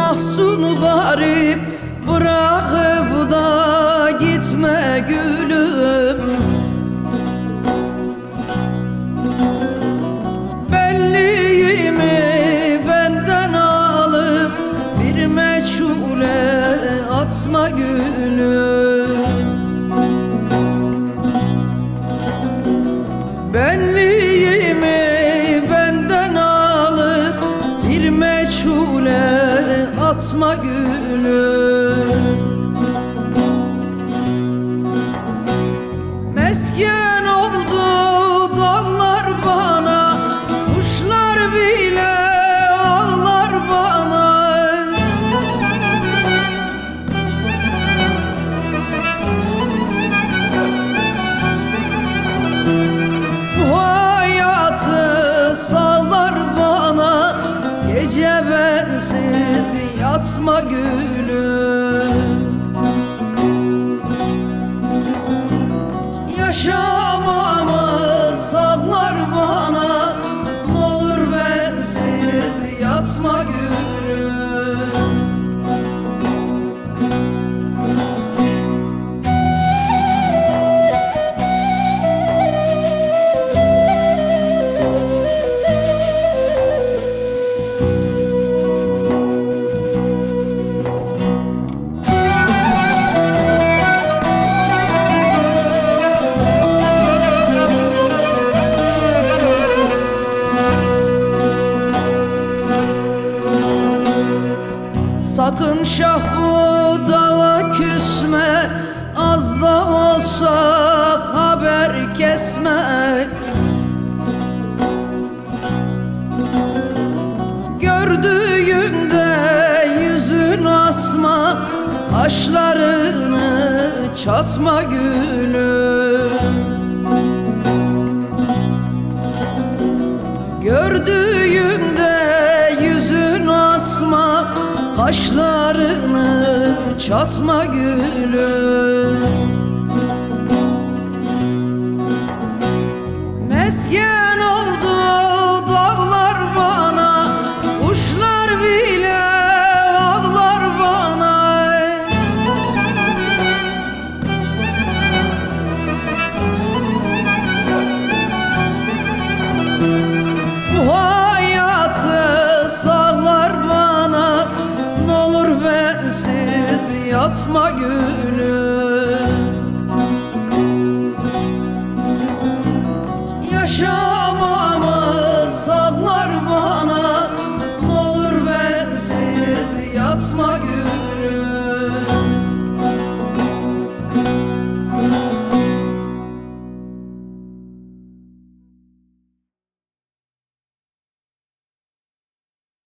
mahzun garip, bırakıp da gitme gülüm. Belliğimi benden alıp bir meçhule atma gülüm. Belliğimi benden alıp bir meçhule atma gülüm. Mesken oldu dağlar bana, kuşlar bile ağlar bana. Bu hayatı sağlar bana, gece bensiz yatma gülüm. Yaşamamı sağlar bana, n'olur bensiz yatma gülüm. Sakın şah bu dağa küsme, az da olsa haber kesme. Gördüğünde yüzün asma, kaşlarını çatma gülüm. Gördüğünde yüzün asma, kaşlarını çatma gülüm. Mesken oldu dağlar bana, kuşlar bile ağlar bana. Bu hayatı sağlar bana, n'olur bensiz yatma gülüm.